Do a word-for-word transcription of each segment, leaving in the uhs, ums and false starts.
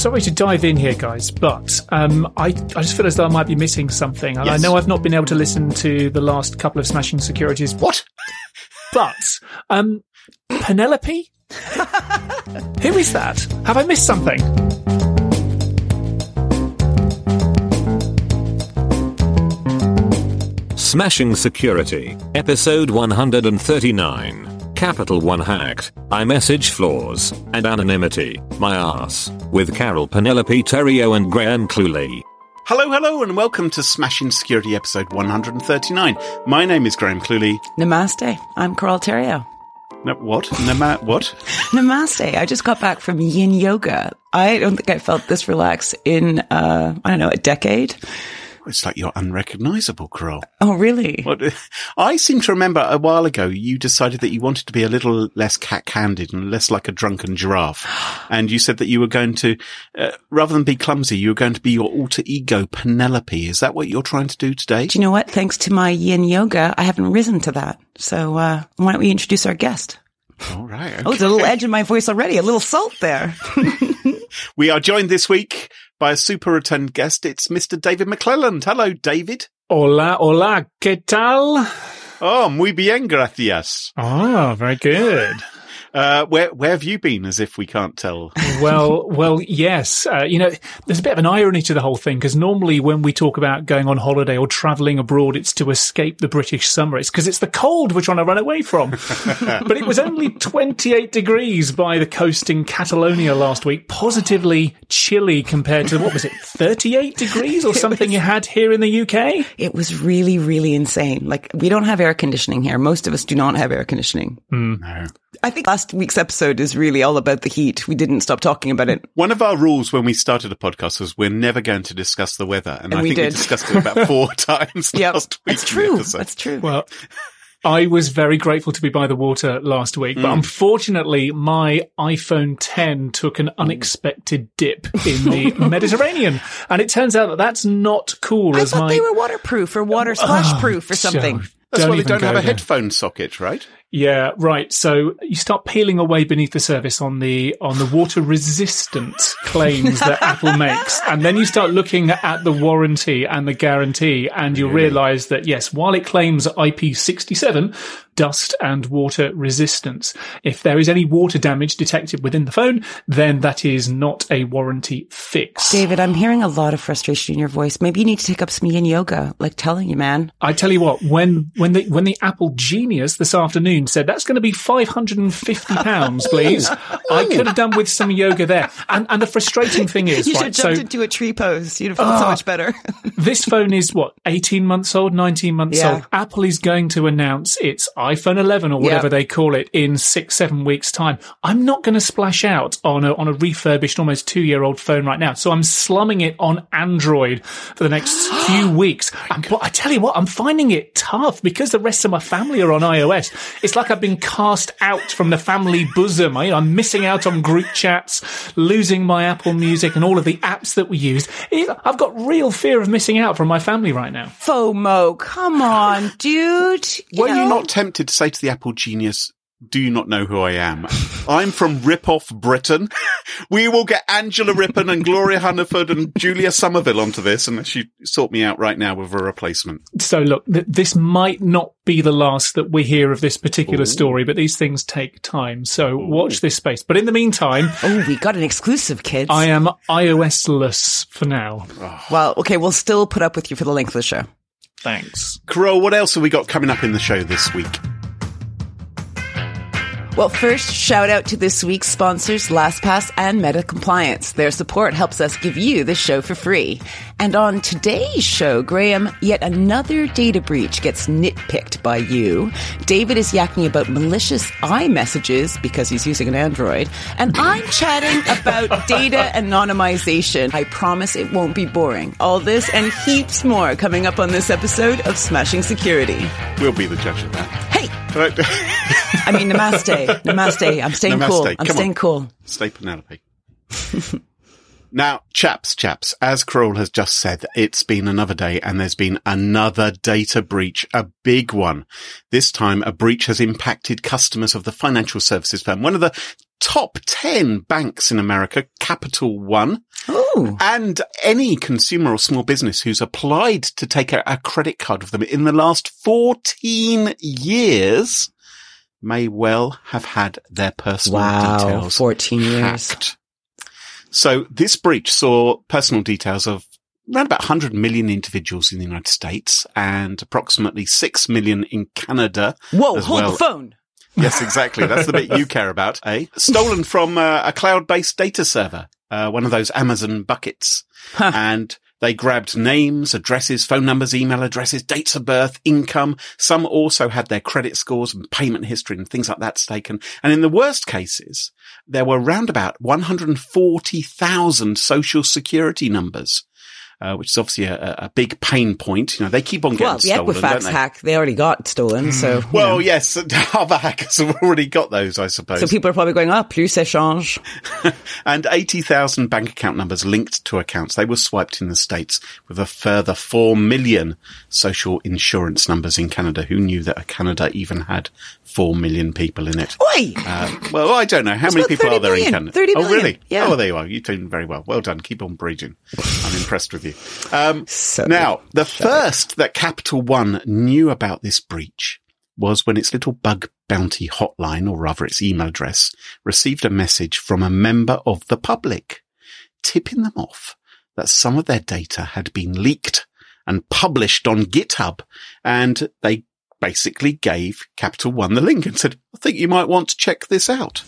sorry to dive in here, guys, but um, I, I just feel as though I might be missing something. And yes. I know I've not been able to listen to the last couple of Smashing Securities. What? But, um, Penelope? Who is that? Have I missed something? Smashing Security, episode one hundred thirty-nine. Capital One hacked, iMessage flaws, and anonymity, my ass, with Carol Penelope Theriault and Graham Cluley. Hello, hello, and welcome to Smashing Security episode one hundred thirty-nine. My name is Graham Cluley. Namaste, I'm Carol Theriault. No, what? Nama- what? Namaste. I just got back from yin yoga. I don't think I felt this relaxed in, uh, I don't know, a decade. It's like you're unrecognisable, Carol. Oh, really? What? I seem to remember a while ago you decided that you wanted to be a little less cat-handed and less like a drunken giraffe. And you said that you were going to, uh, rather than be clumsy, you were going to be your alter ego, Penelope. Is that what you're trying to do today? Do you know what? Thanks to my yin yoga, I haven't risen to that. So uh, why don't we introduce our guest? All right. Okay. Oh, there's a little edge in my voice already, a little salt there. We are joined this week by a super return guest. It's Mister David McClelland. Hello, David. Hola, hola, ¿qué tal? Oh, muy bien, gracias. Oh, very good. Uh, where, where have you been, as if we can't tell? Well, well, yes. Uh, you know, there's a bit of an irony to the whole thing, because normally when we talk about going on holiday or travelling abroad, it's to escape the British summer. It's because it's the cold we're trying to run away from. But it was only twenty-eight degrees by the coast in Catalonia last week, positively chilly compared to, what was it, thirty-eight degrees or something was, you had here in the U K? It was really, really insane. Like, we don't have air conditioning here. Most of us do not have air conditioning. Mm. No. I think last week's episode is really all about the heat. We didn't stop talking about it. One of our rules when we started a podcast was we're never going to discuss the weather. And, and I we think did. we discussed it about four times yep, last week. That's true. That's true. Well, I was very grateful to be by the water last week, but mm. unfortunately my iPhone ten took an unexpected dip in the Mediterranean. And it turns out that that's not cool. I as thought my... they were waterproof or water splash proof or something. Don't, that's don't why they don't have a there. headphone socket, right? Yeah, right. So you start peeling away beneath the surface on the on the water resistant claims that Apple makes, and then you start looking at the warranty and the guarantee, and you really? realise that yes, while it claims I P sixty-seven, dust and water resistance, if there is any water damage detected within the phone, then that is not a warranty fix. David, I'm hearing a lot of frustration in your voice. Maybe you need to take up some yin yoga, like telling you, man. I tell you what, when when the when the Apple Genius this afternoon said that's going to be five hundred fifty pounds, please, I could have done with some yoga there. And and the frustrating thing is, you right, should have jumped so, into a tree pose. You'd have felt uh, so much better. This phone is what, eighteen months old, nineteen months yeah. old. Apple is going to announce its iPhone eleven or whatever yep. they call it in six, seven weeks' time. I'm not going to splash out on a on a refurbished, almost two-year-old phone right now. So I'm slumming it on Android for the next few weeks. And, but I tell you what, I'm finding it tough because the rest of my family are on iOS. It's like I've been cast out from the family bosom. I, I'm missing out on group chats, losing my Apple Music and all of the apps that we used. I've got real fear of missing out from my family right now. FOMO, come on, dude. You Were know? you not tempted to say to the Apple Genius, do you not know who I am? I'm from Rip-Off Britain. We will get Angela Rippon and Gloria Hunniford and Julia Somerville onto this unless you sort me out right now with a replacement. So look, th- this might not be the last that we hear of this particular Ooh. story, but these things take time. So Ooh. watch this space. But in the meantime... Oh, we got an exclusive, kids. I am iOS-less for now. Oh. Well, okay, we'll still put up with you for the length of the show. Thanks. Carol, what else have we got coming up in the show this week? Well, first, shout out to this week's sponsors, LastPass and Meta Compliance. Their support helps us give you the show for free. And on today's show, Graham, yet another data breach gets nitpicked by you. David is yakking about malicious iMessages because he's using an Android. And I'm chatting about data anonymization. I promise it won't be boring. All this and heaps more coming up on this episode of Smashing Security. We'll be the judge of that. Hey! Right. I mean, namaste. Namaste. I'm staying namaste. cool. I'm Come staying on. cool. Stay Penelope. Now, chaps, chaps, as Carol has just said, it's been another day and there's been another data breach, a big one. This time, a breach has impacted customers of the financial services firm, one of the top ten banks in America, Capital One, Ooh. and any consumer or small business who's applied to take a, a credit card with them in the last fourteen years may well have had their personal wow, details fourteen years. hacked. So this breach saw personal details of around about one hundred million individuals in the United States and approximately six million in Canada. Whoa, as hold well. the phone. Yes, exactly. That's the bit you care about, eh? Stolen from uh, a cloud-based data server, uh, one of those Amazon buckets. Huh. And they grabbed names, addresses, phone numbers, email addresses, dates of birth, income. Some also had their credit scores and payment history and things like that taken. And in the worst cases, there were around about one hundred forty thousand social security numbers. Uh, which is obviously a, a big pain point. You know, they keep on getting well, the stolen, Equifax don't they? hack, they already got stolen, so... you Well, know. yes, other hackers have already got those, I suppose. So people are probably going, ah, plus échange. And eighty thousand bank account numbers linked to accounts. They were swiped in the States with a further four million social insurance numbers in Canada. Who knew that Canada even had four million people in it? Oi! Uh, well, I don't know. How It's many about people are there thirty in million. Canada? thirty Oh, million. really? Yeah. Oh, there you are. You're doing very well. Well done. Keep on breeding. I'm impressed with you. Um, So now, the first that Capital One knew about this breach was when its little bug bounty hotline, or rather its email address, received a message from a member of the public, tipping them off that some of their data had been leaked and published on GitHub. And they basically gave Capital One the link and said, I think you might want to check this out.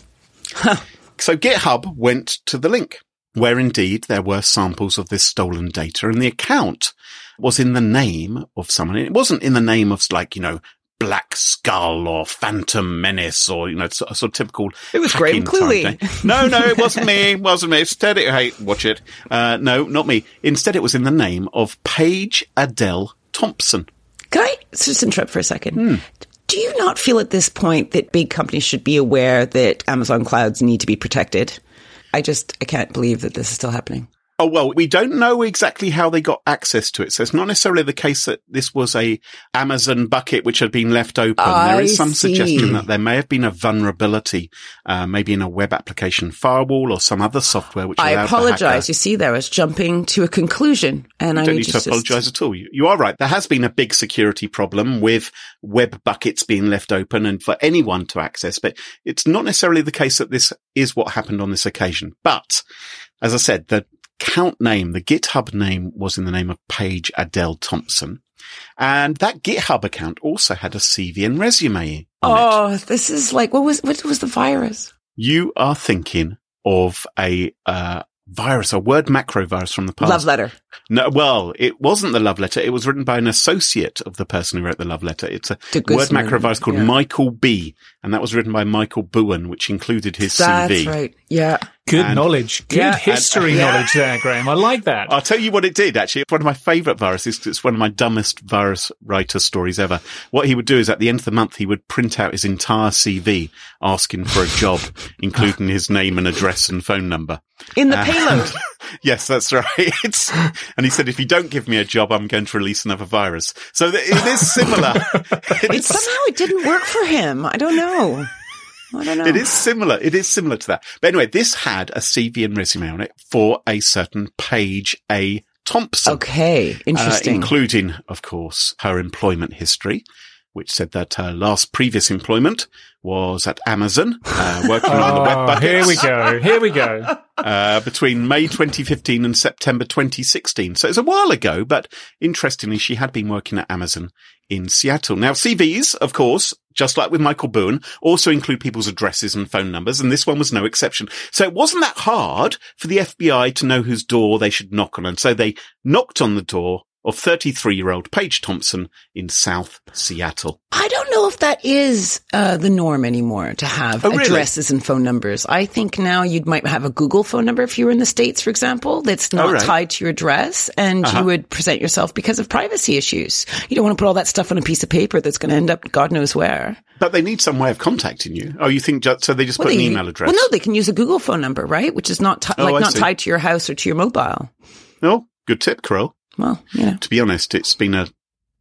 So GitHub went to the link, where indeed there were samples of this stolen data, and the account was in the name of someone. It wasn't in the name of, like, you know, Black Skull or Phantom Menace or, you know, sort of, sort of typical. It was Graham Cluley. No, no, it wasn't me. It wasn't me. Instead, it, hey, watch it. Uh, no, not me. Instead, it was in the name of Paige Adele Thompson. Can I just interrupt for a second? Hmm. Do you not feel at this point that big companies should be aware that Amazon clouds need to be protected? I just, I can't believe that this is still happening. Oh, well, we don't know exactly how they got access to it. So it's not necessarily the case that this was a Amazon bucket which had been left open. I there is some see. suggestion that there may have been a vulnerability, uh, maybe in a web application firewall or some other software which I allowed the apologize. hacker- You see, there I was jumping to a conclusion, and You I don't need need to just- apologize at all. You, you are right. There has been a big security problem with web buckets being left open and for anyone to access, but it's not necessarily the case that this is what happened on this occasion. But as I said, the account name, the GitHub name was in the name of Paige Adele Thompson. And that GitHub account also had a C V and resume on it. Oh, this is like, what was, what was the virus? You are thinking of a, uh, virus, a word macro virus from the past. Love letter. No, well, it wasn't the love letter. It was written by an associate of the person who wrote the love letter. It's a De word Guzman, macro virus called yeah. Michael B. And that was written by Michael Bowen, which included his That's C V. right. Yeah. Good And- knowledge. Good Yeah. history And- knowledge there, Graham. I like that. I'll tell you what it did, actually. It's one of my favourite viruses. It's one of my dumbest virus writer stories ever. What he would do is at the end of the month, he would print out his entire C V asking for a job, including his name and address and phone number. In the Uh, payload. Yes, that's right. It's, and he said, if you don't give me a job, I'm going to release another virus. So th- it is similar. It It, is, somehow it didn't work for him. I don't know. I don't know. it is similar. It is similar to that. But anyway, this had a C V and resume on it for a certain Paige A. Thompson. Okay. Interesting. Uh, including, of course, her employment history, which said that her last previous employment was at Amazon, uh, working on the web Oh, buckets. here we go. Here we go. Uh, between May twenty fifteen and September twenty sixteen. So it's a while ago, but interestingly, she had been working at Amazon in Seattle. Now, C Vs, of course, just like with Michael Boone, also include people's addresses and phone numbers, and this one was no exception. So it wasn't that hard for the F B I to know whose door they should knock on, and so they knocked on the door of thirty-three-year-old Paige Thompson in South Seattle. I don't know if that is uh, the norm anymore, to have Oh, really? addresses and phone numbers. I think now you might have a Google phone number if you were in the States, for example, that's not Oh, right. tied to your address, and Uh-huh. you would present yourself because of privacy issues. You don't want to put all that stuff on a piece of paper that's going to end up God knows where. But they need some way of contacting you. Oh, you think just, so they just put they, an email address? Well, no, they can use a Google phone number, right? Which is not ti- Oh, like I not see. tied to your house or to your mobile. Oh, good tip, Carol. Well, you know. To be honest, it's been a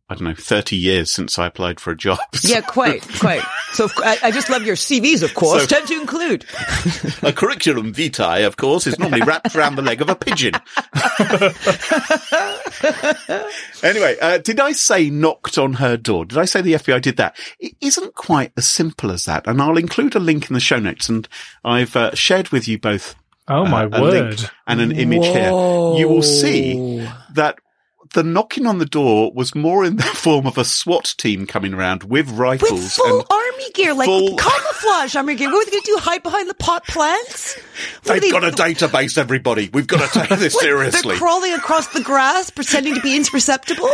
I don't know, thirty years since I applied for a job. So. Yeah, quite, quite. So I, I just love your C Vs, of course, so, tend to include. A curriculum vitae, of course, is normally wrapped around the leg of a pigeon. Anyway, uh, did I say knocked on her door? Did I say the F B I did that? It isn't quite as simple as that. And I'll include a link in the show notes. And I've uh, shared with you both oh my uh, a word. link and an image Whoa. here. You will see that the knocking on the door was more in the form of a SWAT team coming around with rifles. With full and army gear, like full camouflage army gear. What are they going to do, hide behind the pot plants? They've they, got a database, everybody. We've got to take this what, seriously. They're crawling across the grass, pretending to be imperceptible?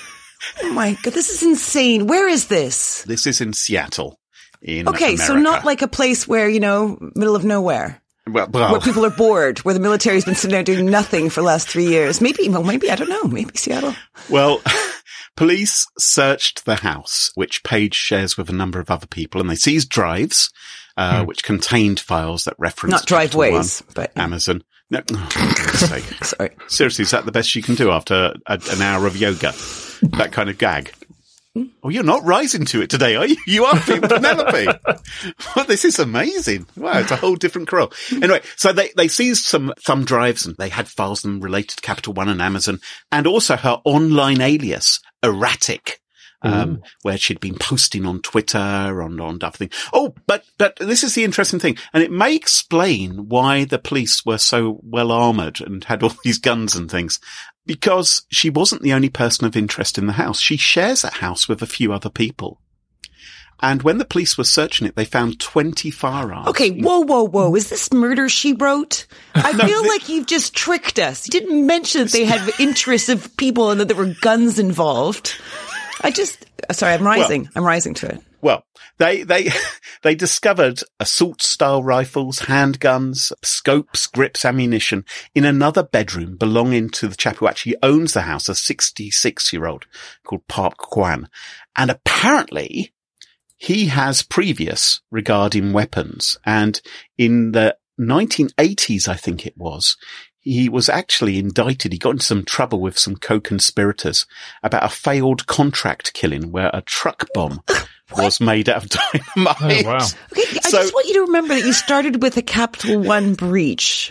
Oh my God, this is insane. Where is this? This is in Seattle, in Okay, America. So not like a place where, you know, middle of nowhere. Well, well, where people are bored, where the military's been sitting there doing nothing for the last three years. Maybe, well, maybe, I don't know, maybe Seattle. Well, police searched the house, which Page shares with a number of other people, and they seized drives, uh, hmm. which contained files that referenced Not driveways, One, but Amazon. No, oh, for goodness sake. Sorry. Seriously, is that the best you can do after a, an hour of yoga? That kind of gag? Oh, you're not rising to it today, are you? You are being Penelope. Well, this is amazing. Wow, it's a whole different crow. Anyway, so they, they seized some thumb drives and they had files them related to Capital One and Amazon and also her online alias, Erratic, um, where she'd been posting on Twitter, on, on other things. Oh, but, but this is the interesting thing. And it may explain why the police were so well armored and had all these guns and things. Because she wasn't the only person of interest in the house. She shares that house with a few other people. And when the police were searching it, they found twenty firearms. Okay, whoa, whoa, whoa. Is this Murder, She Wrote? I no, feel this- like you've just tricked us. You didn't mention that they had interests of people and that there were guns involved. I just, sorry, I'm rising. Well, I'm rising to it. Well, they, they, they discovered assault-style rifles, handguns, scopes, grips, ammunition in another bedroom belonging to the chap who actually owns the house, a sixty-six-year-old called Park Kwan. And apparently he has previous regarding weapons. And in the nineteen eighties, I think it was, he was actually indicted. He got into some trouble with some co-conspirators about a failed contract killing where a truck bomb was made out of dynamite. Oh, wow. Okay, I so, just want you to remember that you started with a Capital One breach.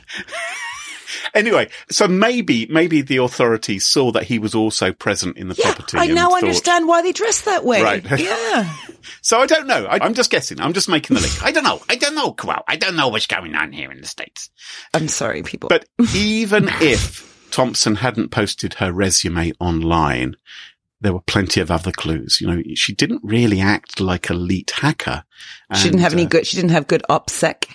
Anyway, so maybe, maybe the authorities saw that he was also present in the yeah, property. I now thought, understand why they dress that way. Right. Yeah. So I don't know. I, I'm just guessing. I'm just making the link. I don't know. I don't know, Quell. I don't know what's going on here in the States. I'm sorry, people. But even if Thompson hadn't posted her resume online, there were plenty of other clues. You know, she didn't really act like a elite hacker. And, she didn't have any uh, good, she didn't have good OPSEC.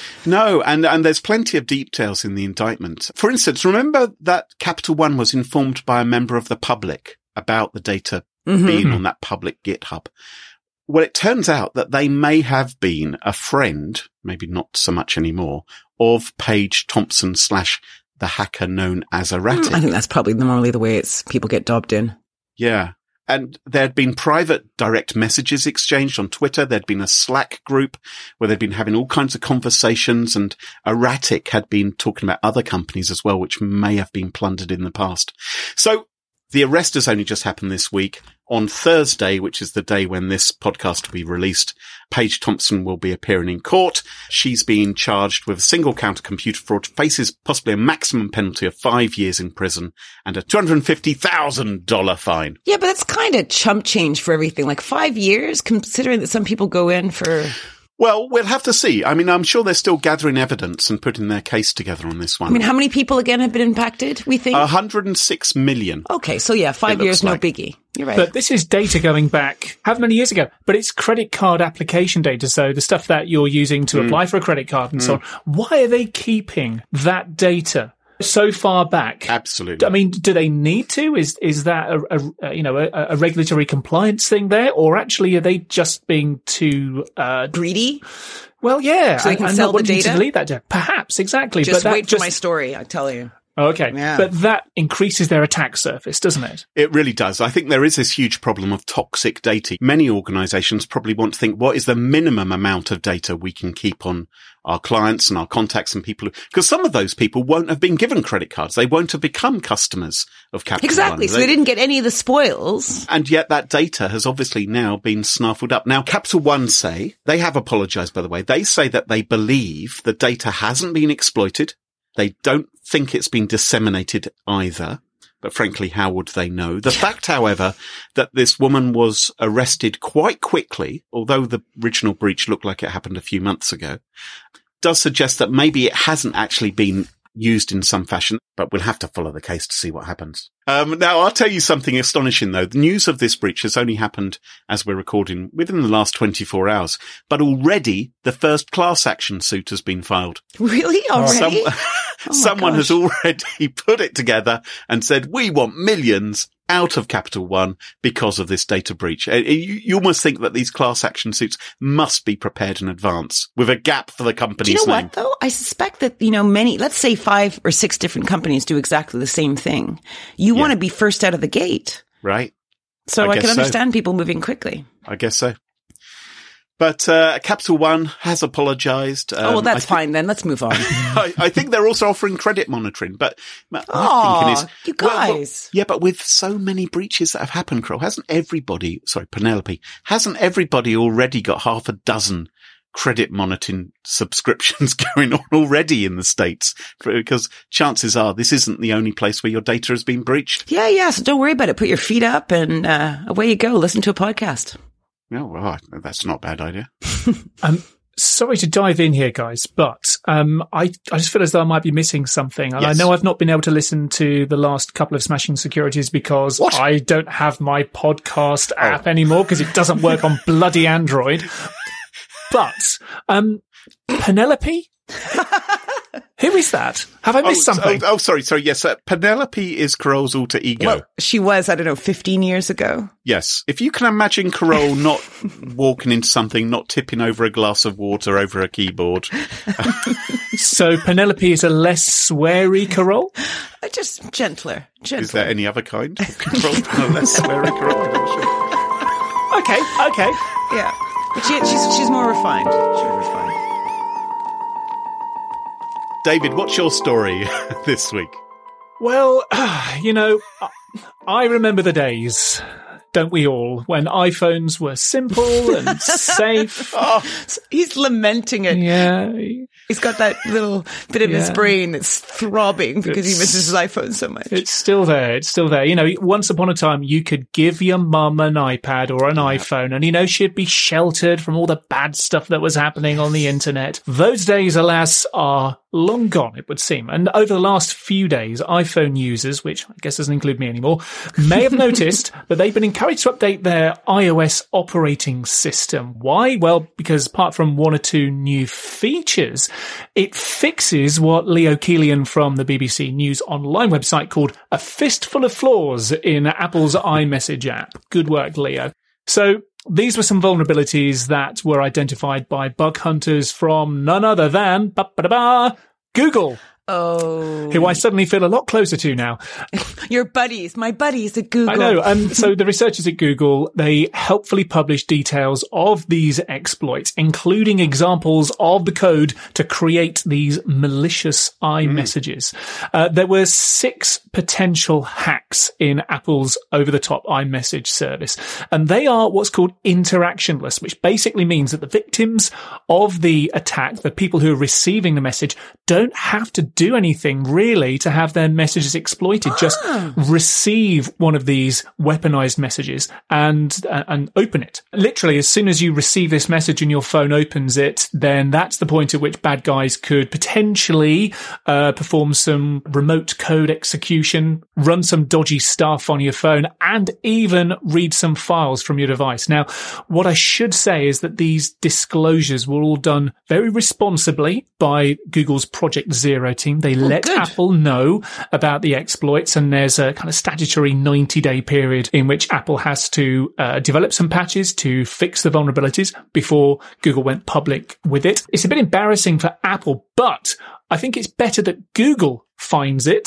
No, and, and there's plenty of details in the indictment. For instance, remember that Capital One was informed by a member of the public about the data mm-hmm. being on that public GitHub. Well, it turns out that they may have been a friend, maybe not so much anymore, of Paige Thompson slash the hacker known as Erratic. I think that's probably normally the way it's people get dobbed in. Yeah. And there'd been private direct messages exchanged on Twitter. There'd been a Slack group where they'd been having all kinds of conversations, and Erratic had been talking about other companies as well, which may have been plundered in the past. So the arrest has only just happened this week. On Thursday, which is the day when this podcast will be released, Paige Thompson will be appearing in court. She's being charged with a single count of computer fraud, faces possibly a maximum penalty of five years in prison and a two hundred fifty thousand dollars fine. Yeah, but that's kind of chump change for everything. Like five years, considering that some people go in for... Well, we'll have to see. I mean, I'm sure they're still gathering evidence and putting their case together on this one. I mean, how many people again have been impacted, we think? one hundred six million. Okay, so yeah, five years, no like. biggie. You're right. But this is data going back how many years ago? But it's credit card application data, so the stuff that you're using to mm. apply for a credit card and mm. so on. Why are they keeping that data so far back? Absolutely. I mean, do they need to? Is is that a, a you know a, a regulatory compliance thing there, or actually are they just being too uh, greedy? Well, yeah, so they can I'm sell not wanting the data. To delete that data. Perhaps exactly. Just but wait that just, for my story. I tell you. Okay. Yeah. But that increases their attack surface, doesn't it? It really does. I think there is this huge problem of toxic data. Many organizations probably want to think, what is the minimum amount of data we can keep on our clients and our contacts and people? Because some of those people won't have been given credit cards. They won't have become customers of Capital Exactly. One. So they didn't get any of the spoils. And yet that data has obviously now been snaffled up. Now, Capital One say, they have apologized, by the way. They say that they believe the data hasn't been exploited. They don't think it's been disseminated either. But frankly, how would they know? The fact, however, that this woman was arrested quite quickly, although the original breach looked like it happened a few months ago, does suggest that maybe it hasn't actually been used in some fashion, but we'll have to follow the case to see what happens. Um, now, I'll tell you something astonishing, though. The news of this breach has only happened, as we're recording, within the last twenty-four hours. But already, the first class action suit has been filed. Really? Already? Some, oh someone gosh. has already put it together and said, we want millions out of Capital One because of this data breach. You, you almost think that these class action suits must be prepared in advance with a gap for the company's Do you know name. what, though? I suspect that, you know, many, let's say five or six different companies do exactly the same thing. You Yeah. want to be first out of the gate. Right? So I I, guess can so. understand people moving quickly. I guess so. But uh, Capital One has apologized. Um, oh, well, that's I thi- fine then. Let's move on. I, I think they're also offering credit monitoring. But my, my Aw, thinking is, you well, well, guys. yeah, but with so many breaches that have happened, Kroll, hasn't everybody, sorry, Penelope, hasn't everybody already got half a dozen credit monitoring subscriptions going on already in the States? Because chances are this isn't the only place where your data has been breached. Yeah, yeah. So don't worry about it. Put your feet up and uh, away you go. Listen to a podcast. Oh, right. That's not a bad idea. Um, sorry to dive in here, guys, but um, I, I just feel as though I might be missing something. And Yes. I know I've not been able to listen to the last couple of Smashing Securities because What? I don't have my podcast Oh. app anymore because it doesn't work on bloody Android. But um, Penelope? Who is that? Have I missed oh, something? Oh, oh, sorry, sorry. Yes, uh, Penelope is Kroll's alter ego. Well, she was, I don't know, fifteen years ago. Yes. If you can imagine Carole not walking into something, not tipping over a glass of water over a keyboard. So Penelope is a less sweary Carole? Uh, Just gentler. Gentler. Is there any other kind of Carole than a less sweary Carole? I'm not sure. Okay, okay. Yeah. But she, she's, she's more refined. She's more refined. David, what's your story this week? Well, you know, I remember the days, don't we all, when iPhones were simple and safe. Oh, He's lamenting it. Yeah. He's got that little bit of his Yeah. brain that's throbbing because he It's- misses his iPhone so much. It's still there. It's still there. You know, once upon a time, you could give your mum an iPad or an iPhone and, you know, she'd be sheltered from all the bad stuff that was happening on the internet. Those days, alas, are long gone, it would seem. And over the last few days, iPhone users, which I guess doesn't include me anymore, may have noticed that they've been encouraged to update their iOS operating system. Why? Well, because apart from one or two new features, it fixes what Leo Keelian from the B B C News Online website called a fistful of flaws in Apple's iMessage app. Good work, Leo. So these were some vulnerabilities that were identified by bug hunters from none other than ba-ba-da-ba, Google, Oh. who I suddenly feel a lot closer to now. Your buddies, my buddies at Google. I know. Um, so the researchers at Google, they helpfully published details of these exploits, including examples of the code to create these malicious iMessages. Uh, there were six potential hacks in Apple's over-the-top iMessage service, and they are what's called interactionless, which basically means that the victims of the attack, the people who are receiving the message, don't have to do anything really to have their messages exploited. Just receive one of these weaponized messages and uh, and open it. Literally, as soon as you receive this message and your phone opens it, then that's the point at which bad guys could potentially uh, perform some remote code execution, run some dodgy stuff on your phone, and even read some files from your device. Now, what I should say is that these disclosures were all done very responsibly by Google's Project Zero team. They let good. Apple know about the exploits, and there's a kind of statutory ninety day period in which Apple has to uh, develop some patches to fix the vulnerabilities before Google went public with it. It's a bit embarrassing for Apple, but I think it's better that Google finds it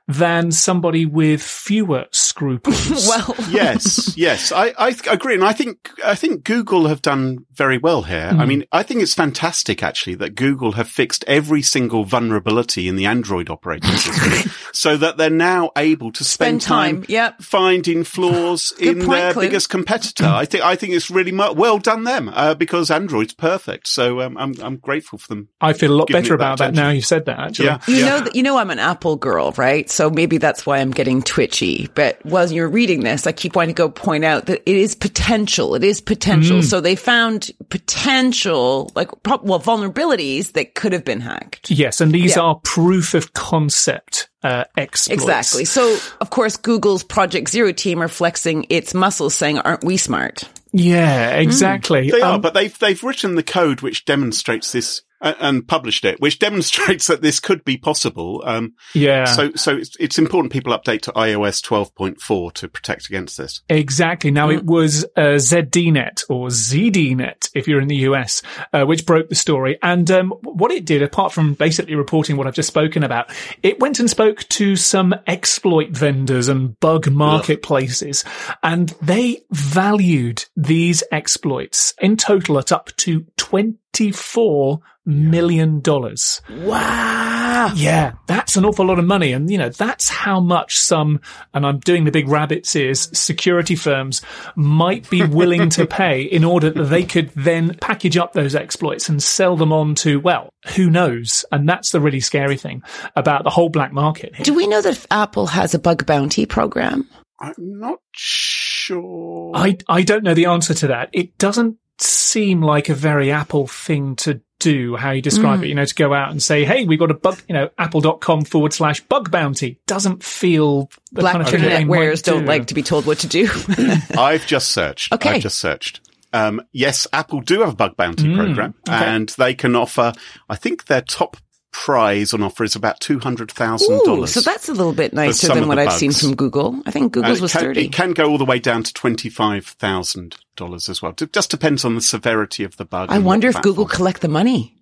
than somebody with fewer scruples. Well, yes, yes, I, I agree. And I think, I think Google have done very well here. Mm. I mean, I think it's fantastic actually that Google have fixed every single vulnerability in the Android operating system so that they're now able to spend, spend time, time yep. finding flaws in point, their Clint. biggest competitor. I think, I think it's really mu- well done them, uh, because Android's perfect. So, um, I'm, I'm grateful for them. I feel a lot better about that, that now you've said that, actually. Yeah. You yeah. know that, you know, I'm an Apple girl, right? So maybe that's why I'm getting twitchy. But while you're reading this, I keep wanting to go point out that it is potential. It is potential. Mm. So they found potential, like, well, vulnerabilities that could have been hacked. Yes. And these yeah. are proof of concept uh, exploits. Exactly. So, of course, Google's Project Zero team are flexing its muscles saying, aren't we smart? Yeah, exactly. Mm. They um, are, but they've, they've written the code which demonstrates this and published it, which demonstrates that this could be possible. Um, yeah. So, so it's, it's important people update to i O S twelve point four to protect against this. Exactly. Now, mm. it was uh, Z D Net or Z D Net, if you're in the U S, uh, which broke the story. And um, what it did, apart from basically reporting what I've just spoken about, it went and spoke to some exploit vendors and bug marketplaces, Ugh. and they valued these exploits in total at up to twenty-four million dollars. Wow. Yeah, that's an awful lot of money. And, you know, that's how much some, and I'm doing the big rabbit's ears, security firms might be willing to pay in order that they could then package up those exploits and sell them on to, well, who knows? And that's the really scary thing about the whole black market here. Do we know that Apple has a bug bounty program? I'm not sure. I, I don't know the answer to that. It doesn't seem like a very Apple thing to do, how you describe mm. it, you know, to go out and say, hey, we've got a bug, you know, apple.com forward slash bug bounty. Doesn't feel the Black kind of thing internet they wearers do. don't like to be told what to do. I've just searched. Okay. I've just searched. Um, yes, Apple do have a bug bounty mm, program, okay. and they can offer, I think their top prize on offer is about two hundred thousand dollars. So that's a little bit nicer than what I've bugs. seen from Google. I think Google's was can, thirty. It can go all the way down to twenty-five thousand dollars as well. It just depends on the severity of the bug. I wonder if Google collect the money.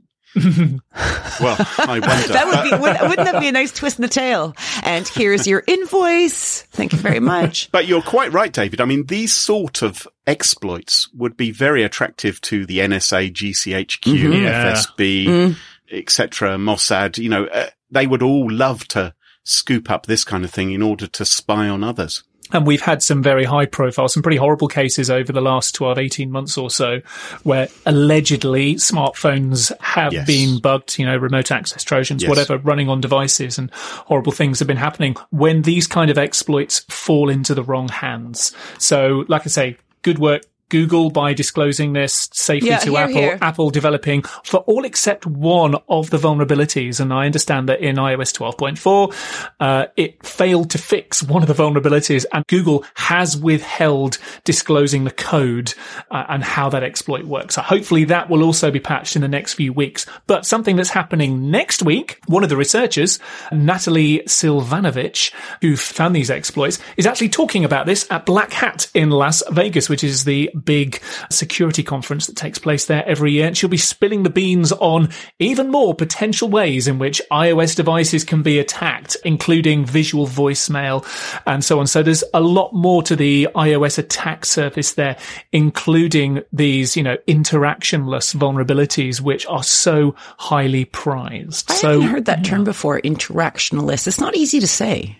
Well, I wonder. That would be, wouldn't, wouldn't that be a nice twist in the tail? And here's your invoice. Thank you very much. But you're quite right, David. I mean, these sort of exploits would be very attractive to the N S A, G C H Q, mm-hmm. F S B, mm. et cetera, Mossad. You know, uh, they would all love to scoop up this kind of thing in order to spy on others. And we've had some very high profile, some pretty horrible cases over the last twelve, eighteen months or so where allegedly smartphones have yes. been bugged, you know, remote access Trojans, yes. whatever, running on devices, and horrible things have been happening when these kind of exploits fall into the wrong hands. So, like I say, good work, Google, by disclosing this safely yeah, to here, Apple, here. Apple developing for all except one of the vulnerabilities. And I understand that in i O S twelve point four, uh, it failed to fix one of the vulnerabilities, and Google has withheld disclosing the code uh, and how that exploit works. So hopefully that will also be patched in the next few weeks. But something that's happening next week, one of the researchers, Natalie Silvanovich, who found these exploits, is actually talking about this at Black Hat in Las Vegas, which is the big security conference that takes place there every year. And she'll be spilling the beans on even more potential ways in which iOS devices can be attacked, including visual voicemail and so on. So there's a lot more to the iOS attack surface there, including these, you know, interactionless vulnerabilities, which are so highly prized. I so, haven't heard that yeah. term before, interactionless. It's not easy to say.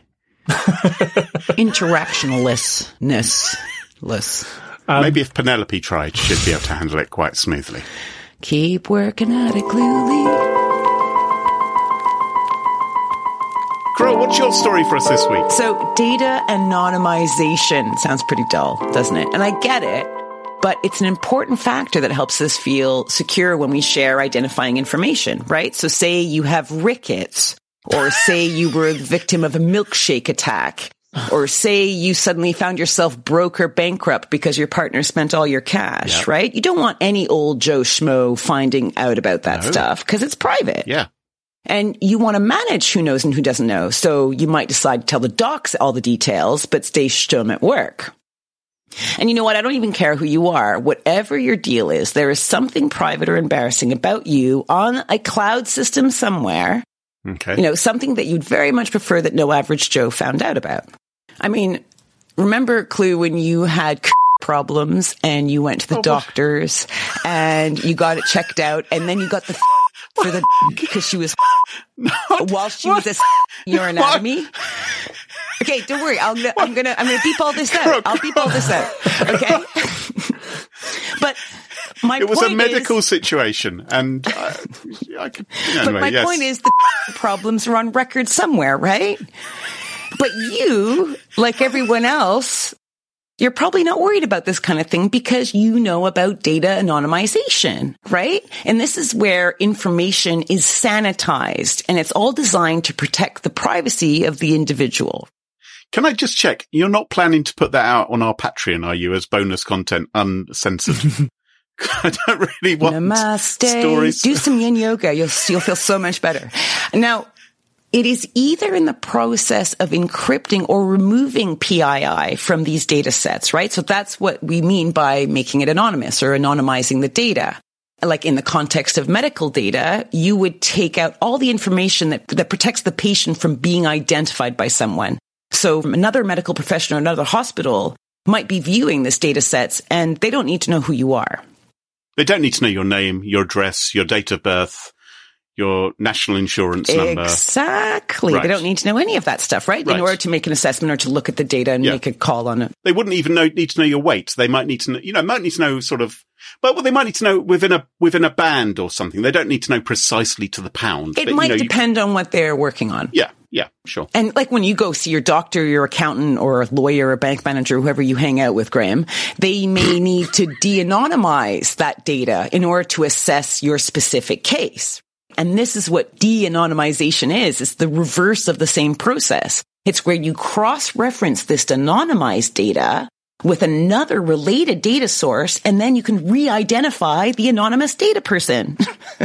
Interactionlessness. Less. Um, Maybe if Penelope tried, she'd be able to handle it quite smoothly. Keep working at it, Cluely. Carol, what's your story for us this week? So, data anonymization sounds pretty dull, doesn't it? And I get it, but it's an important factor that helps us feel secure when we share identifying information, right? So say you have rickets, or say you were the victim of a milkshake attack, or say you suddenly found yourself broke or bankrupt because your partner spent all your cash, yep. right? You don't want any old Joe Schmo finding out about that no. stuff because it's private. Yeah. And you want to manage who knows and who doesn't know. So you might decide to tell the docs all the details, but stay stum at work. And you know what? I don't even care who you are. Whatever your deal is, there is something private or embarrassing about you on a cloud system somewhere Okay. You know, something that you'd very much prefer that no average Joe found out about. I mean, remember, Clue, when you had problems and you went to the oh, doctors and you got it checked out and then you got the for the because she was what? while she what? was a your anatomy. What? Okay, don't worry. I'll, I'm gonna I'm gonna beep all this out. I'll beep all this out. Okay. But my it was point a medical is, situation, and uh, I could. Anyway, but my yes. point is, the problems are on record somewhere, right? But you, like everyone else, you're probably not worried about this kind of thing because you know about data anonymization, right? And this is where information is sanitized, and it's all designed to protect the privacy of the individual. Can I just check? You're not planning to put that out on our Patreon, are you, as bonus content, uncensored? I don't really want Namaste. stories. Do some yin yoga. You'll, you'll feel so much better. Now, it is either in the process of encrypting or removing P I I from these data sets, right? So that's what we mean by making it anonymous or anonymizing the data. Like in the context of medical data, you would take out all the information that, that protects the patient from being identified by someone. So another medical professional or another hospital might be viewing this data sets and they don't need to know who you are. They don't need to know your name, your address, your date of birth, your national insurance number. Exactly. Right. They don't need to know any of that stuff, right? right? In order to make an assessment or to look at the data and yeah. make a call on it. They wouldn't even know, need to know your weight. They might need to know, you know, might need to know sort of, but well, they might need to know within a, within a band or something. They don't need to know precisely to the pound. It but, might you know, depend you, on what they're working on. Yeah. Yeah, sure. And like when you go see your doctor, your accountant or a lawyer or bank manager, whoever you hang out with, Graham, they may need to de-anonymize that data in order to assess your specific case. And this is what de-anonymization is. It's the reverse of the same process. It's where you cross-reference this anonymized data with another related data source, and then you can re-identify the anonymous data person.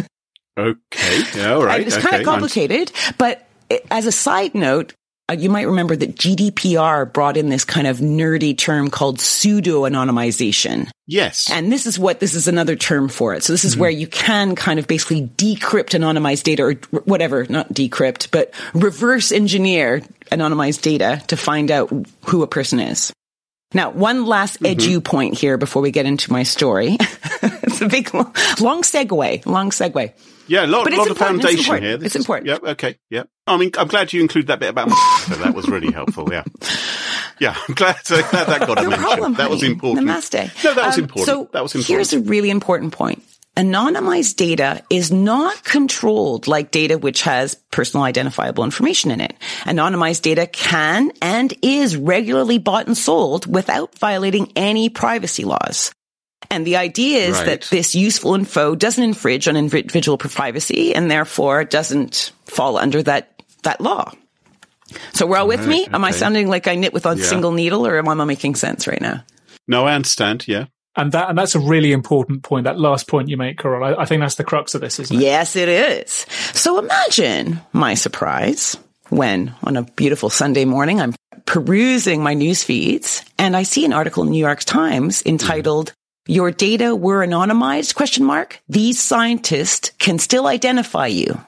Okay. Yeah, all right. It's okay. kind of complicated, I'm... but as a side note, uh, you might remember that G D P R brought in this kind of nerdy term called pseudo-anonymization. Yes. And this is what, this is another term for it. So this is mm-hmm. where you can kind of basically decrypt anonymized data or whatever, not decrypt, but reverse engineer anonymized data to find out who a person is. Now, one last mm-hmm. edu point here before we get into my story. It's a big, long, long segue, long segue. Yeah, a lot, but lot of foundation it's here. This it's is, important. Yeah, okay, yeah. I mean, I'm glad you include that bit about so that was really helpful, yeah. Yeah, I'm glad, uh, glad that got a no mention. Problem, that honey. was important. Namaste. No, that was um, important. So that was important. Here's a really important point. Anonymized data is not controlled like data which has personal identifiable information in it. Anonymized data can and is regularly bought and sold without violating any privacy laws. And the idea is right. that this useful info doesn't infringe on individual privacy and therefore doesn't fall under that, that law. So we're all with right, me? Okay. Am I sounding like I knit with a yeah. single needle, or am I making sense right now? No, I understand. Yeah. And that, and that's a really important point. That last point you make, Carol. I, I think that's the crux of this, isn't it? Yes, it is. So imagine my surprise when on a beautiful Sunday morning, I'm perusing my news feeds and I see an article in the New York Times entitled, "Your data were anonymized, question mark. These scientists can still identify you."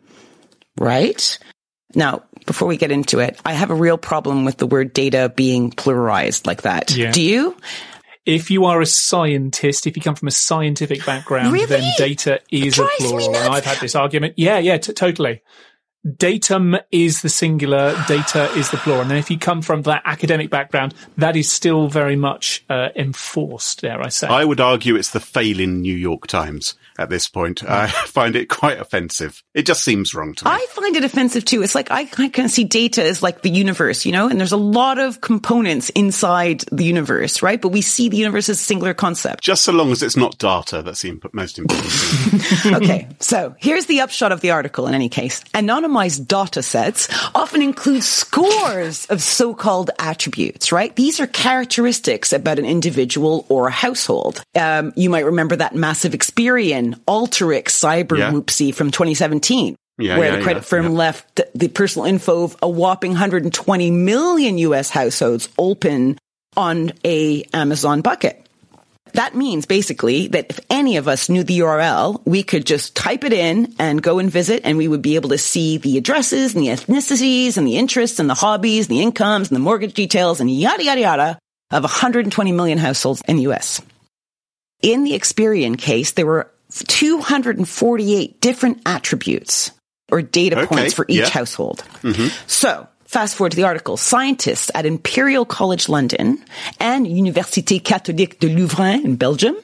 Right? Now, before we get into it, I have a real problem with the word data being pluralized like that. Yeah. Do you? If you are a scientist, if you come from a scientific background, really? then data is a plural. And I've had this argument. Yeah, yeah, t- totally. Datum is the singular, data is the plural. And then if you come from that academic background, that is still very much uh, enforced, dare I say. I would argue it's the failing New York Times at this point. I find it quite offensive. It just seems wrong to me. I find it offensive too. It's like I, I can see data as like the universe, you know, and there's a lot of components inside the universe, right? But we see the universe as a singular concept. Just so long as it's not data, that's the imp- most important thing. Okay, so here's the upshot of the article in any case. Anonymized data sets often include scores of so-called attributes, right? These are characteristics about an individual or a household. Um, you might remember that massive Experian Alteryx cyber yeah. whoopsie from twenty seventeen, yeah, where yeah, the credit yeah, firm yeah. left the personal info of a whopping one hundred twenty million U S households open on a Amazon bucket. That means basically that if any of us knew the U R L, we could just type it in and go and visit, and we would be able to see the addresses and the ethnicities and the interests and the hobbies and the incomes and the mortgage details and yada, yada, yada of one hundred twenty million households in the U S. In the Experian case, there were two hundred forty-eight different attributes or data okay. points for each yeah. household. Mm-hmm. So, fast forward to the article. Scientists at Imperial College London and Université Catholique de Louvain in Belgium.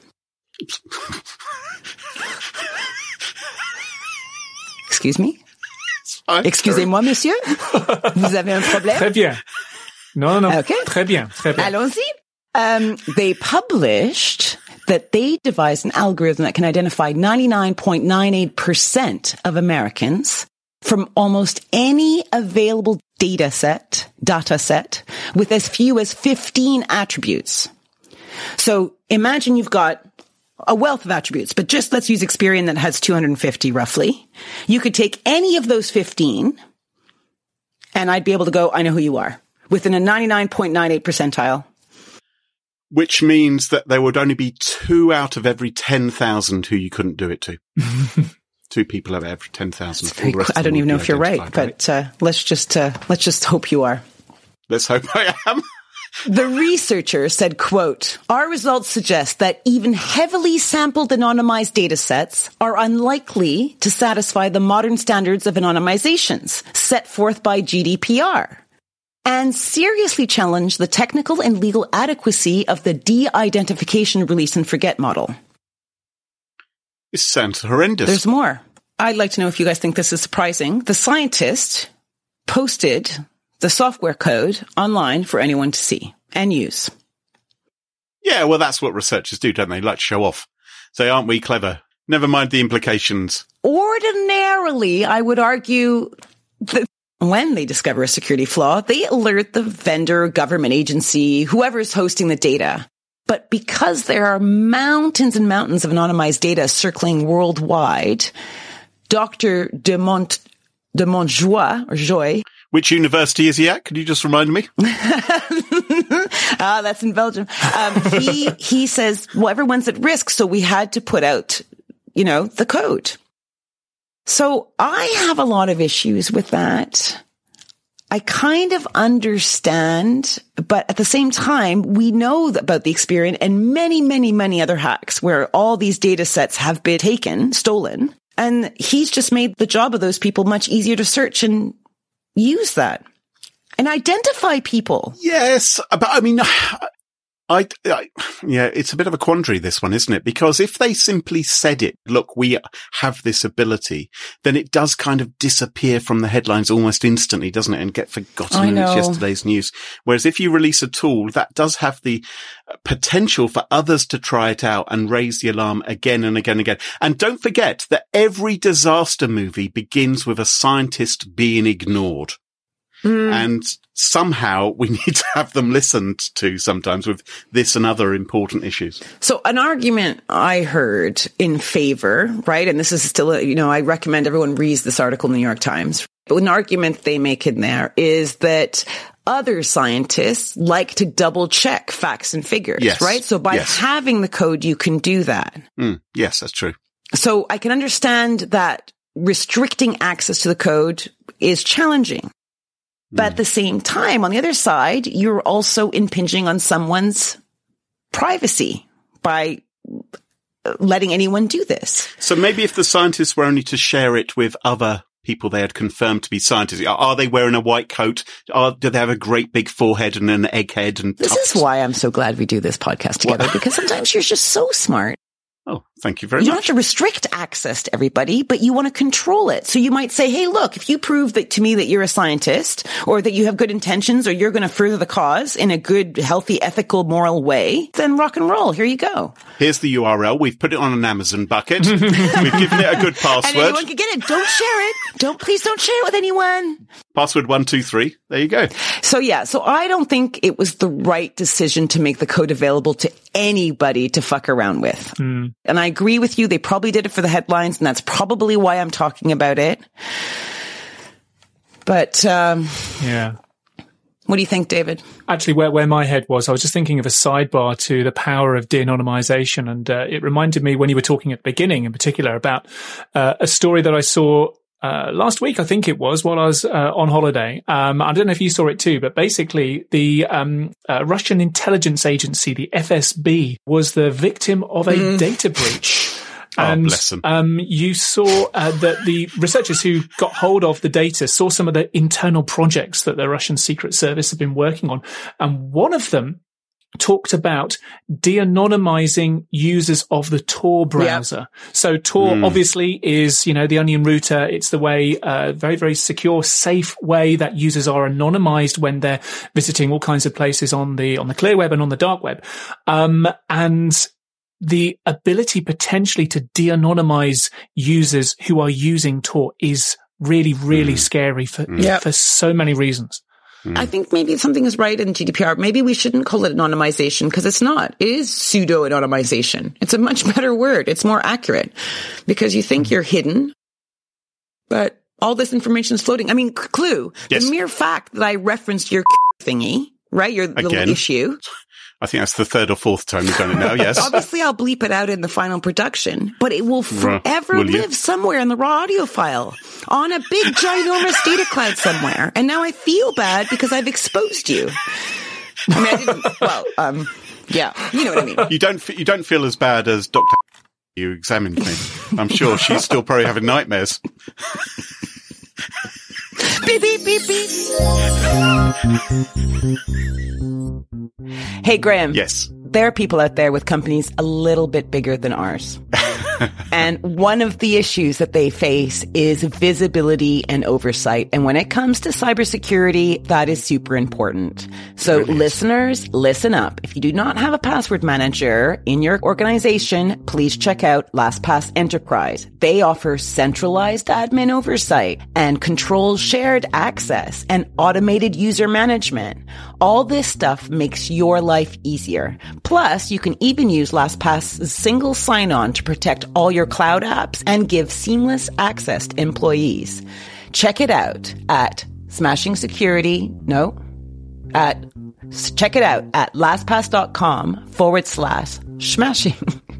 Excuse me? Excusez-moi, monsieur. Vous avez un problème? Très bien. Non, non, okay. Très bien. Très bien. Allons-y. Um, they published that they devised an algorithm that can identify ninety-nine point nine eight percent of Americans from almost any available data set, data set with as few as fifteen attributes. So imagine you've got a wealth of attributes, but just let's use Experian that has two hundred fifty roughly. You could take any of those fifteen and I'd be able to go, I know who you are, within a ninety-nine point nine eight percentile. Which means that there would only be two out of every ten thousand who you couldn't do it to. Two people out of every ten thousand. Qu- I don't even know if you're right, right? but uh, let's just uh, let's just hope you are. Let's hope I am. The researcher said, quote, our results suggest that even heavily sampled anonymized data sets are unlikely to satisfy the modern standards of anonymizations set forth by G D P R and seriously challenge the technical and legal adequacy of the de-identification release and forget model. This sounds horrendous. There's more. I'd like to know if you guys think this is surprising. The scientist posted the software code online for anyone to see and use. Yeah, well, that's what researchers do, don't they? Like to show off. Say, aren't we clever? Never mind the implications. Ordinarily, I would argue that when they discover a security flaw, they alert the vendor, government agency, whoever's hosting the data. But because there are mountains and mountains of anonymized data circling worldwide, Doctor de Mont de Montjoie or Joy. Which university is he at? Could you just remind me? Ah, that's in Belgium. Um, he he says, well, everyone's at risk, so we had to put out, you know, the code. So I have a lot of issues with that. I kind of understand, but at the same time, we know about the Experian and many, many, many other hacks where all these data sets have been taken, stolen, and he's just made the job of those people much easier to search and use that and identify people. Yes, but I mean, I, I, yeah, it's a bit of a quandary, this one, isn't it? Because if they simply said it, look, we have this ability, then it does kind of disappear from the headlines almost instantly, doesn't it? And get forgotten in yesterday's news. Whereas if you release a tool, that does have the potential for others to try it out and raise the alarm again and again and again. And don't forget that every disaster movie begins with a scientist being ignored. Mm. And somehow we need to have them listened to sometimes with this and other important issues. So an argument I heard in favor, right? And this is still, a, you know, I recommend everyone reads this article in the New York Times. But an argument they make in there is that other scientists like to double check facts and figures, yes. right? So by yes. having the code, you can do that. Mm. Yes, that's true. So I can understand that restricting access to the code is challenging. But at the same time, on the other side, you're also impinging on someone's privacy by letting anyone do this. So maybe if the scientists were only to share it with other people they had confirmed to be scientists, are they wearing a white coat? Are, do they have a great big forehead and an egghead? And this tufts? is why I'm so glad we do this podcast together, well, because sometimes you're just so smart. Oh, thank you very you much. You don't have to restrict access to everybody, but you want to control it. So you might say, hey, look, if you prove that to me that you're a scientist or that you have good intentions or you're going to further the cause in a good, healthy, ethical, moral way, then rock and roll. Here you go. Here's the U R L. We've put it on an Amazon bucket. We've given it a good password. And anyone can get it. Don't share it. Don't, please don't share it with anyone. Password one, two, three. There you go. So yeah, so I don't think it was the right decision to make the code available to anybody to fuck around with. Mm. And I agree with you. They probably did it for the headlines, and that's probably why I'm talking about it. But, um, yeah. What do you think, David? Actually, where, where my head was, I was just thinking of a sidebar to the power of de-anonymization. And uh, it reminded me when you were talking at the beginning in particular about uh, a story that I saw uh, last week, I think it was, while I was uh, on holiday. Um, I don't know if you saw it too, but basically the um, uh, Russian intelligence agency, the F S B, was the victim of a mm. data breach. And oh, bless them. Um, you saw uh, that the researchers who got hold of the data saw some of the internal projects that the Russian Secret Service have been working on. And one of them talked about de-anonymizing users of the Tor browser. Yep. So Tor mm. obviously is, you know, the onion router. It's the way, uh, very, very secure, safe way that users are anonymized when they're visiting all kinds of places on the, on the clear web and on the dark web. Um, and the ability potentially to de-anonymize users who are using Tor is really, really mm. scary for, mm. yeah, for so many reasons. Mm. I think maybe something is right in G D P R. Maybe we shouldn't call it anonymization because it's not. It is pseudo-anonymization. It's a much better word. It's more accurate because you think mm. you're hidden, but all this information is floating. I mean, Clue, yes. the mere fact that I referenced your thingy, right, your Again. little issue. I think that's the third or fourth time you've done it now, yes. Obviously, I'll bleep it out in the final production, but it will forever will live somewhere in the raw audio file on a big, ginormous data cloud somewhere. And now I feel bad because I've exposed you. I mean, I didn't, well, um, yeah, you know what I mean. You don't, you don't feel as bad as Doctor you examined me. I'm sure she's still probably having nightmares. Beep, beep, beep, beep. Hey, Graham. Yes. There are people out there with companies a little bit bigger than ours. And one of the issues that they face is visibility and oversight. And when it comes to cybersecurity, that is super important. So really listeners, listen up. If you do not have a password manager in your organization, please check out LastPass Enterprise. They offer centralized admin oversight and control shared access and automated user management. All this stuff makes your life easier. Plus, you can even use LastPass's single sign-on to protect all your cloud apps and give seamless access to employees. Check it out at Smashing Security. No, at check it out at LastPass.com forward slash smashing.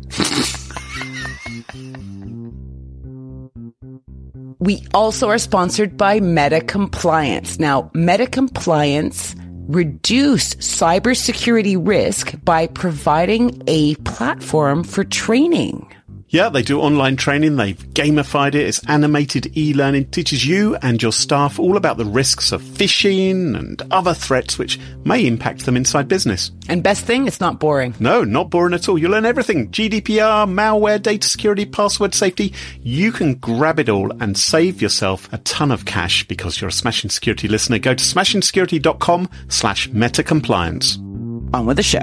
We also are sponsored by Meta Compliance. Now, Meta Compliance reduce cybersecurity risk by providing a platform for training. Yeah, they do online training. They've gamified it. It's animated e-learning. Teaches you and your staff all about the risks of phishing and other threats which may impact them inside business. And best thing, it's not boring. No, not boring at all. You learn everything. G D P R, malware, data security, password safety. You can grab it all and save yourself a ton of cash because you're a Smashing Security listener. Go to smashingsecurity.com slash metacompliance. On with the show.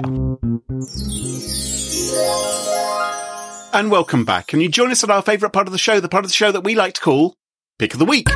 And welcome back. Can you join us at our favourite part of the show, the part of the show that we like to call Pick of the Week?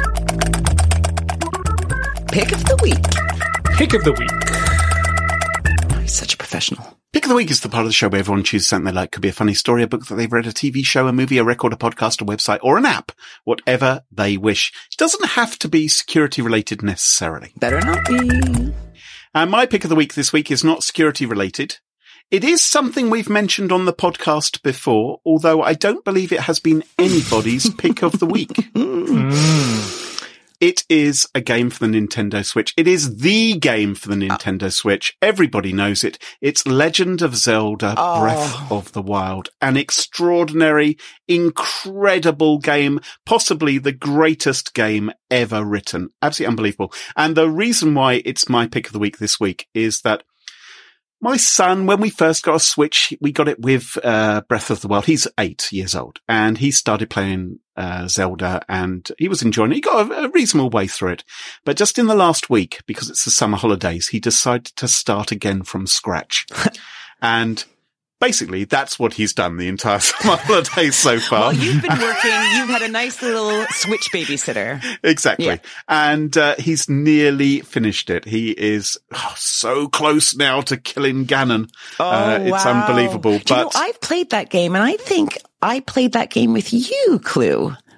Pick of the Week. Pick of the Week. Oh, he's such a professional. Pick of the Week is the part of the show where everyone chooses something they like. Could be a funny story, a book that they've read, a T V show, a movie, a record, a podcast, a website, or an app. Whatever they wish. It doesn't have to be security related necessarily. Better not be. And my Pick of the Week this week is not security related. It is something we've mentioned on the podcast before, although I don't believe it has been anybody's pick of the week. Mm. It is a game for the Nintendo Switch. It is the game for the Nintendo oh. Switch. Everybody knows it. It's Legend of Zelda oh. Breath of the Wild. An extraordinary, incredible game, possibly the greatest game ever written. Absolutely unbelievable. And the reason why it's my pick of the week this week is that my son, when we first got a Switch, we got it with uh Breath of the Wild. He's eight years old, and he started playing uh Zelda, and he was enjoying it. He got a, a reasonable way through it. But just in the last week, because it's the summer holidays, he decided to start again from scratch. And basically, that's what he's done the entire summer holidays so far. Well, you've been working. You've had a nice little Switch babysitter. Exactly. Yeah. And uh, he's nearly finished it. He is oh, so close now to killing Ganon. Oh, uh, it's wow. unbelievable. Do but you know, I've played that game, and I think I played that game with you, Clue.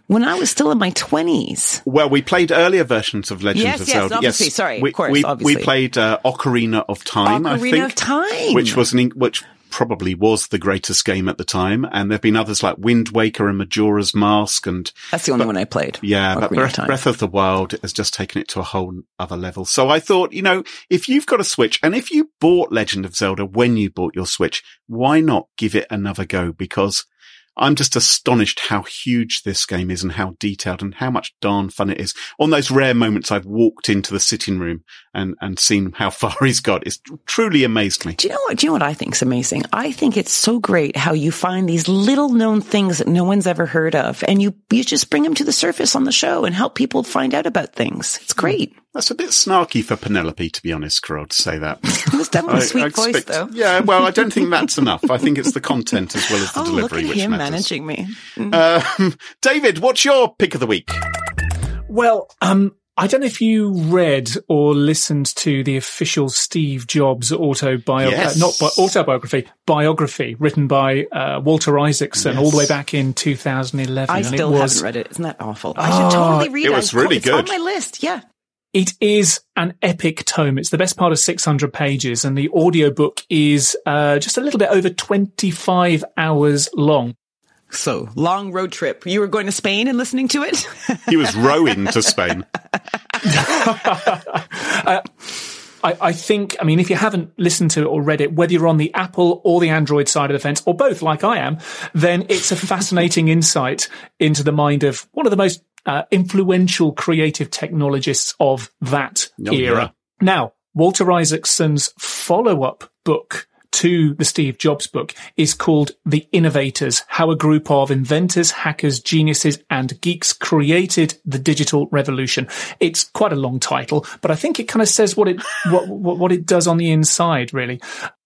when I was still in my twenties. Well, we played earlier versions of Legend yes, of yes, Zelda. Obviously, yes, sorry, we, of course, we, obviously. we played uh, Ocarina of Time, Ocarina I think. of Time. Which was an, which probably was the greatest game at the time. And there have been others like Wind Waker and Majora's Mask. And that's the only but, one I played. Yeah, Ocarina but Breath of, Breath of the Wild has just taken it to a whole other level. So I thought, you know, if you've got a Switch and if you bought Legend of Zelda when you bought your Switch, why not give it another go? Because I'm just astonished how huge this game is and how detailed and how much darn fun it is. On those rare moments I've walked into the sitting room and, and seen how far he's got, it's truly amazed me. Do you know what, do you know what I think's amazing? I think it's so great how you find these little known things that no one's ever heard of, and you, you just bring them to the surface on the show and help people find out about things. It's great. That's a bit snarky for Penelope, to be honest, Carol, to say that. It was definitely a sweet I, I expect, voice, though. Yeah, well, I don't think that's enough. I think it's the content as well as the oh, delivery. Look at which him matters. managing me. Mm. Um, David, what's your pick of the week? Well, um, I don't know if you read or listened to the official Steve Jobs autobiography, yes. uh, not bi- autobiography, biography written by uh, Walter Isaacson yes. all the way back in two thousand eleven. I and still it was, haven't read it. Isn't that awful? Oh, I should totally read it. It was really it's good. It's on my list. Yeah. It is an epic tome. It's the best part of six hundred pages, and the audiobook is uh, just a little bit over twenty-five hours long. So, long road trip. You were going to Spain and listening to it? He was rowing to Spain. uh, I, I think, I mean, if you haven't listened to it or read it, whether you're on the Apple or the Android side of the fence, or both like I am, then it's a fascinating insight into the mind of one of the most uh, influential creative technologists of that oh, era. Yeah. Now, Walter Isaacson's follow-up book to the Steve Jobs book is called The Innovators, How a Group of Inventors, Hackers, Geniuses, and Geeks Created the Digital Revolution. It's quite a long title, but I think it kind of says what it, what, what, what it does on the inside, really.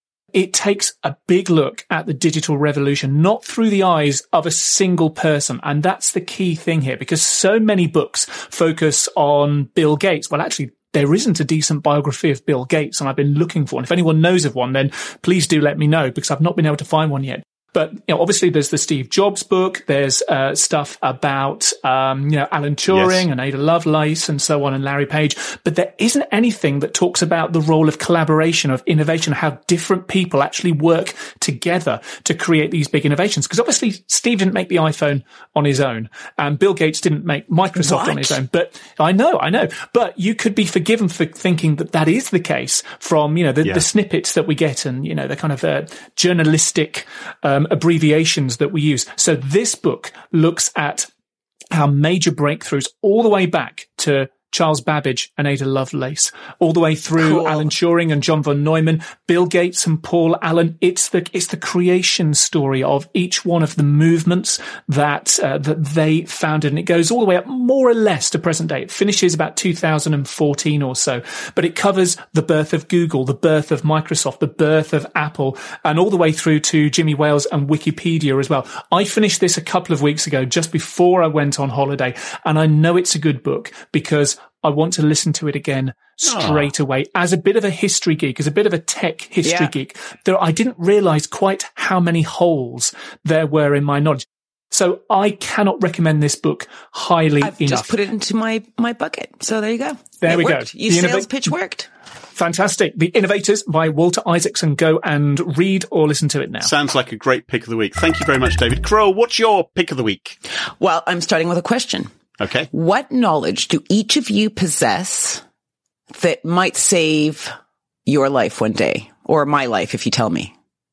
It takes a big look at the digital revolution, not through the eyes of a single person. And that's the key thing here, because so many books focus on Bill Gates. Well, actually, there isn't a decent biography of Bill Gates, and I've been looking for one. If anyone knows of one, then please do let me know, because I've not been able to find one yet. But, you know, obviously there's the Steve Jobs book. There's uh, stuff about, um, you know, Alan Turing yes. and Ada Lovelace and so on, and Larry Page. But there isn't anything that talks about the role of collaboration, of innovation, how different people actually work together to create these big innovations. Because obviously Steve didn't make the iPhone on his own, and Bill Gates didn't make Microsoft what? on his own. But I know, I know. But you could be forgiven for thinking that that is the case from, you know, the, yeah. the snippets that we get and, you know, the kind of uh, journalistic um, abbreviations that we use. So this book looks at how major breakthroughs all the way back to Charles Babbage and Ada Lovelace, all the way through cool. Alan Turing and John von Neumann, Bill Gates and Paul Allen. It's the it's the creation story of each one of the movements that uh, that they founded, and it goes all the way up more or less to present day. It finishes about two thousand fourteen or so, but it covers the birth of Google, the birth of Microsoft, the birth of Apple, and all the way through to Jimmy Wales and Wikipedia as well. I finished this a couple of weeks ago, just before I went on holiday, and I know it's a good book because I want to listen to it again straight oh. away. As a bit of a history geek, as a bit of a tech history yeah. geek, there, I didn't realize quite how many holes there were in my knowledge. So I cannot recommend this book highly I've enough. Just put it into my, my bucket. So there you go. There it we worked. go. Your the sales innov- pitch worked. Fantastic. The Innovators by Walter Isaacson. Go and read or listen to it now. Sounds like a great pick of the week. Thank you very much, David. Crow, what's your pick of the week? Well, I'm starting with a question. Okay. What knowledge do each of you possess that might save your life one day? Or my life, if you tell me.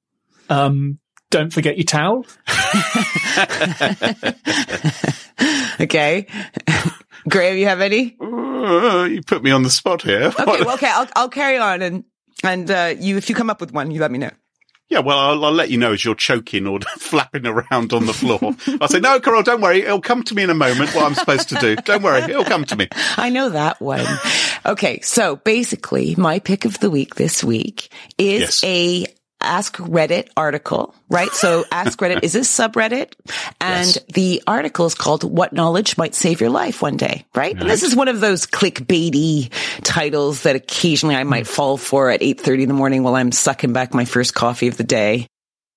Um, don't forget your towel. Okay. Graham, you have any? Uh, you put me on the spot here. Okay, well, okay, I'll, I'll carry on, and, and, uh, you, if you come up with one, you let me know. Yeah, well, I'll, I'll let you know as you're choking or flapping around on the floor. I'll say, no, Carol, don't worry. It'll come to me in a moment what I'm supposed to do. Don't worry. It'll come to me. I know that one. Okay. So basically my pick of the week this week is yes. a Ask Reddit article, right? So Ask Reddit is a subreddit, and yes. the article is called What Knowledge Might Save Your Life One Day, right? right? And this is one of those clickbaity titles that occasionally I might fall for at eight thirty in the morning while I'm sucking back my first coffee of the day.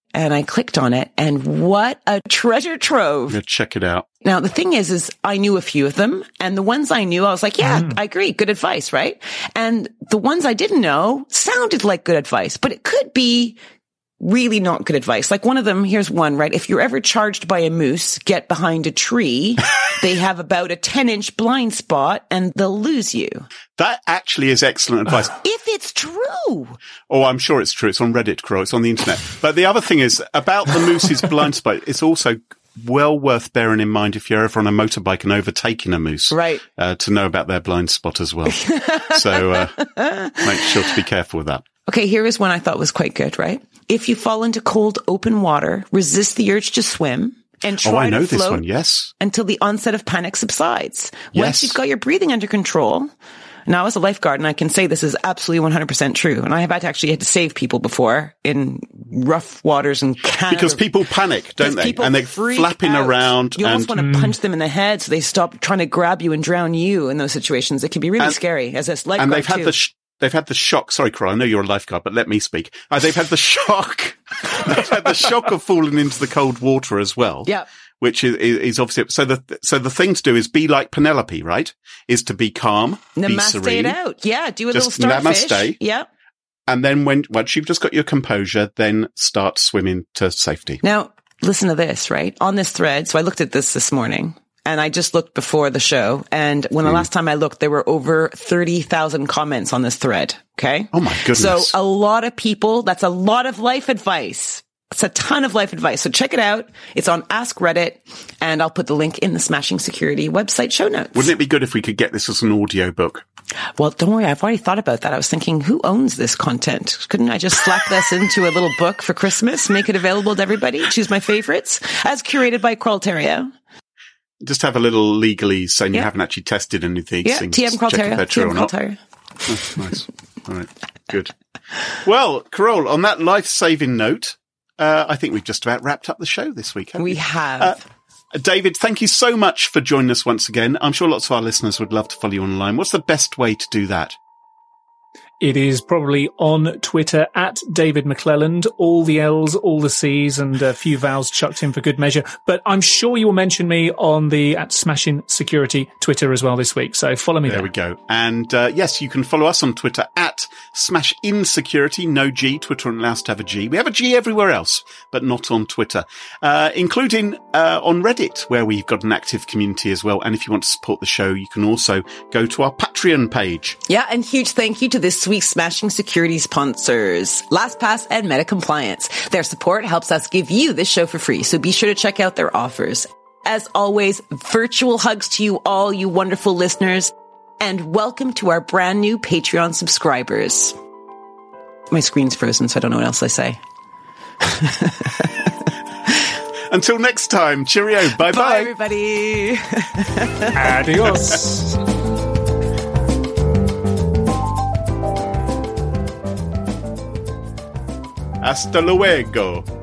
and I clicked on it, and what a treasure trove. Yeah, check it out. Now, the thing is, is I knew a few of them, and the ones I knew, I was like, yeah, mm. I agree. Good advice, right? And the ones I didn't know sounded like good advice, but it could be really not good advice. Like one of them, here's one, right? If you're ever charged by a moose, get behind a tree. They have about a ten inch blind spot and they'll lose you. That actually is excellent advice. If it's true. Oh, I'm sure it's true. It's on Reddit, Crow. It's on the internet. But the other thing is about the moose's blind spot. It's also well worth bearing in mind if you're ever on a motorbike and overtaking a moose. Right. Uh, to know about their blind spot as well. So uh, make sure to be careful with that. Okay, here is one I thought was quite good, right? If you fall into cold, open water, resist the urge to swim and try oh, I know to float this one, yes. until the onset of panic subsides. Yes. Once you've got your breathing under control. Now, as a lifeguard, and I can say this is absolutely one hundred percent true, and I have actually had to save people before in rough waters and Canada. Because people panic, don't they? And they're flapping out. around. You almost and, want to punch them in the head so they stop trying to grab you and drown you in those situations. It can be really and, scary as a lifeguard, And they've had too. the... Sh- They've had the shock. Sorry, Carl, I know you're a lifeguard, but let me speak. Uh, they've had the shock. They've had the shock of falling into the cold water as well. Yeah. Which is, is obviously, so the, so the thing to do is be like Penelope, right? Is to be calm, namaste be serene. it out. Yeah. Do a just little starfish. Namaste. Yeah. And then when, once you've just got your composure, then start swimming to safety. Now, listen to this, right? On this thread. So I looked at this this morning. And I just looked before the show. And when the mm. last time I looked, there were over thirty thousand comments on this thread. Okay. Oh my goodness. So a lot of people, that's a lot of life advice. It's a ton of life advice. So check it out. It's on Ask Reddit. And I'll put the link in the Smashing Security website show notes. Wouldn't it be good if we could get this as an audio book? Well, don't worry. I've already thought about that. I was thinking, who owns this content? Couldn't I just slap this into a little book for Christmas, make it available to everybody, choose my favorites, as curated by Qualterio? Just have a little legalese saying yeah. you haven't actually tested anything. Yeah, T M Qualterio. T M Qualterio. That's nice. All right. Good. Well, Carol, on that life-saving note, uh, I think we've just about wrapped up the show this week. We we? have. Uh, David, thank you so much for joining us once again. I'm sure lots of our listeners would love to follow you online. What's the best way to do that? It is probably on Twitter at David McClelland, all the L's, all the C's, and a few vowels chucked in for good measure. But I'm sure you will mention me on the at Smashing Security Twitter as well this week. So follow me there. There we go. And uh, yes, you can follow us on Twitter at Smash In Security, no G. Twitter only allows to have a G. We have a G everywhere else, but not on Twitter, uh, including uh, on Reddit, where we've got an active community as well. And if you want to support the show, you can also go to our Patreon page. Yeah, and huge thank you to this week's Smashing Security sponsors, LastPass and Meta Compliance. Their support helps us give you this show for free, so be sure to check out their offers. As always, virtual hugs to you all, you wonderful listeners, and welcome to our brand new Patreon subscribers. My screen's frozen, so I don't know what else I say. Until next time, cheerio, bye-bye. Bye, everybody. Adios. Hasta luego.